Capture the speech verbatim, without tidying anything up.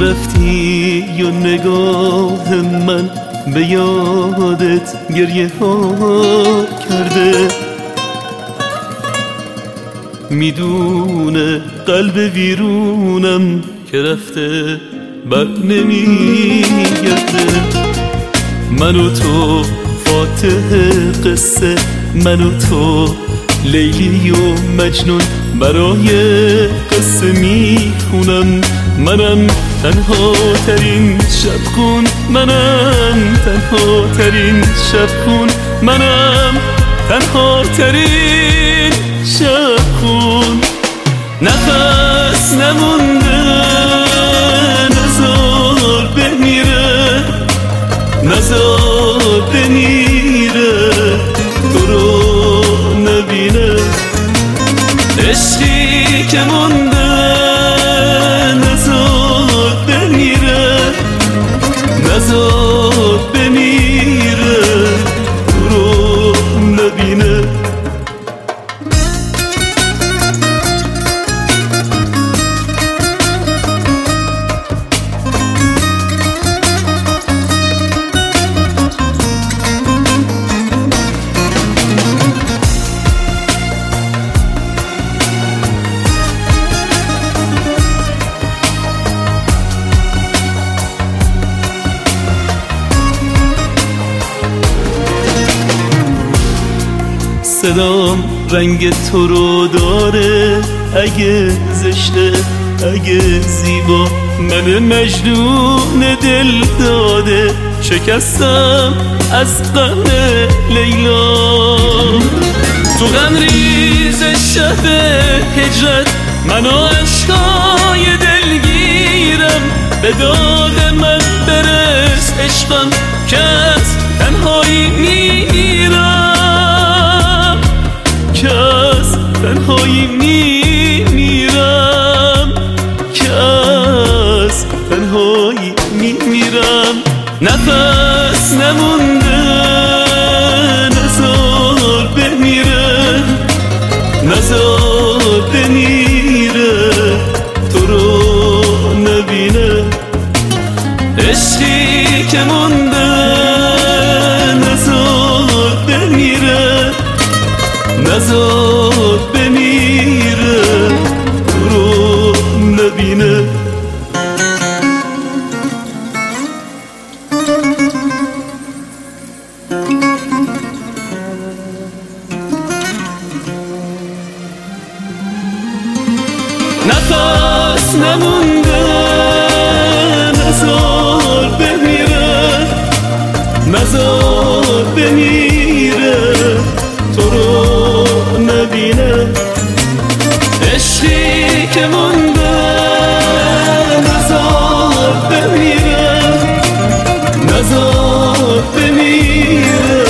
رفتی و نگاه من به یادت گریه ها کرده، میدونه قلب ویرونم که رفته بر نمیگرده. من و تو فاتح قصه، من و تو لیلی و مجنون برای قصه میخونم. منم تنها ترین شبخون، منم تنها ترین شبخون، منم تنها ترین شبخون. نفس نمونده نزار بمیره، نزار بمیره تو رو نبینه. عشقی که مونده نزار بمیره، نزار بمیره تو رو نبینه. صدام رنگ تو رو داره، اگه زشته اگه زیبا، من مجنون دل داده شکستم از غم لیلا. تو غم ریز شب هجرت من و عشقای دلگیرم، به داد من برس عشقم که از تنهایی میمیرم، که از تنهایی میمیرم، که از تنهایی میمیرم. نفس نمونده نزار بمیره، نزار بمیره تو رو نبینه. عشقی که مونده نزار بمیره، نزار بمیره تو رو نبینه. نفس نمونده نزار بمیره، نزار بمیره تو رو نبینه. عشقی که مونده نزار بمیره، نزار بمیره